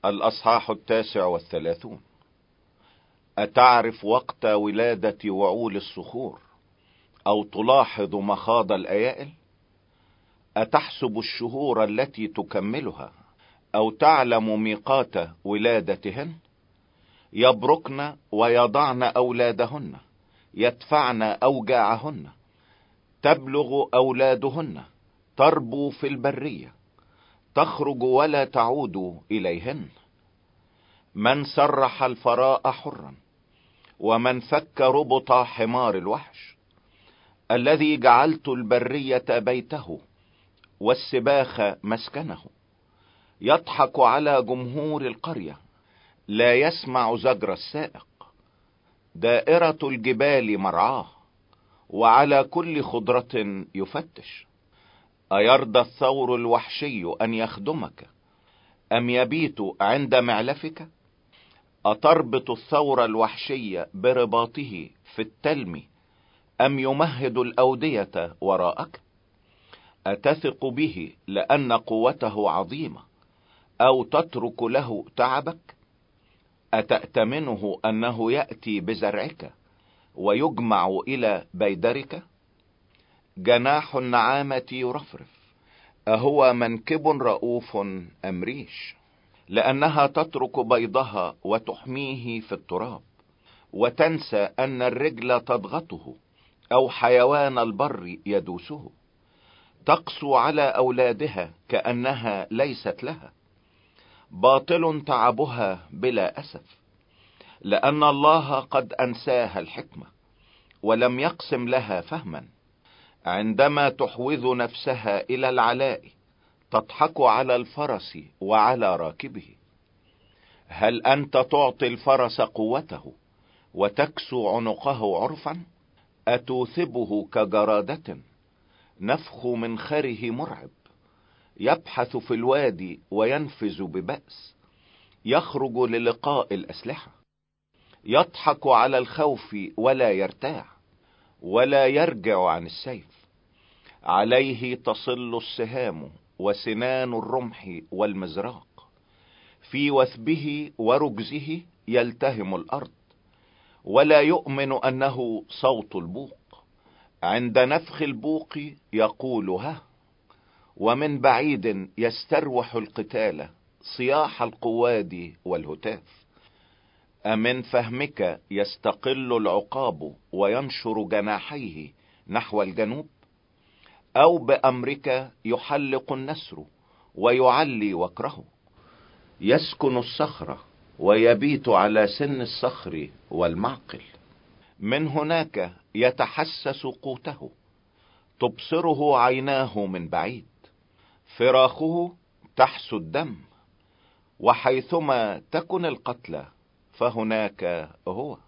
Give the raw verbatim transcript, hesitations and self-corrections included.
الأصحاح التاسع والثلاثون. أتعرف وقت ولادة وعول الصخور، أو تلاحظ مخاض الأيائل؟ أتحسب الشهور التي تكملها، أو تعلم ميقات ولادتهن؟ يبركن ويضعن أولادهن، يدفعن أوجاعهن، تبلغ أولادهن، تربو في البرية، تخرج ولا تعود إليهن. من سرح الفراء حرا، ومن فك ربط حمار الوحش، الذي جعلت البرية بيته والسباخ مسكنه. يضحك على جمهور القرية، لا يسمع زجر السائق. دائرة الجبال مرعاه، وعلى كل خضرة يفتش. أيرضى الثور الوحشي أن يخدمك، أم يبيت عند معلفك؟ أتربط الثور الوحشي برباطه في التلم، أم يمهد الأودية وراءك؟ أتثق به لأن قوته عظيمة، أو تترك له تعبك؟ أتأتمنه أنه يأتي بزرعك ويجمع إلى بيدرك؟ جناح النعامة يرفرف، أهو منكب رؤوف أم ريش؟ لأنها تترك بيضها وتحميه في التراب، وتنسى أن الرجل تضغطه، أو حيوان البر يدوسه. تقسو على أولادها كأنها ليست لها، باطل تعبها بلا أسف، لأن الله قد أنساها الحكمة، ولم يقسم لها فهما. عندما تحوذ نفسها إلى العلاء، تضحك على الفرس وعلى راكبه. هل أنت تعطي الفرس قوته، وتكسو عنقه عرفا؟ أتوثبه كجرادة، نفخ منخره مرعب. يبحث في الوادي وينفذ ببأس، يخرج للقاء الأسلحة. يضحك على الخوف ولا يرتاع، ولا يرجع عن السيف. عليه تصل السهام وسنان الرمح والمزراق، في وثبه ورجزه يلتهم الأرض، ولا يؤمن أنه صوت البوق. عند نفخ البوق يقول ها، ومن بعيد يستروح القتال، صياح القواد والهتاف. أمن فهمك يستقل العقاب وينشر جناحيه نحو الجنوب؟ أو بأمرك يحلق النسر ويعلي وكره؟ يسكن الصخرة ويبيت على سن الصخر والمعقل. من هناك يتحسس قوته، تبصره عيناه من بعيد. فراخه تحسو الدم، وحيثما تكن القتلى فهناك هو.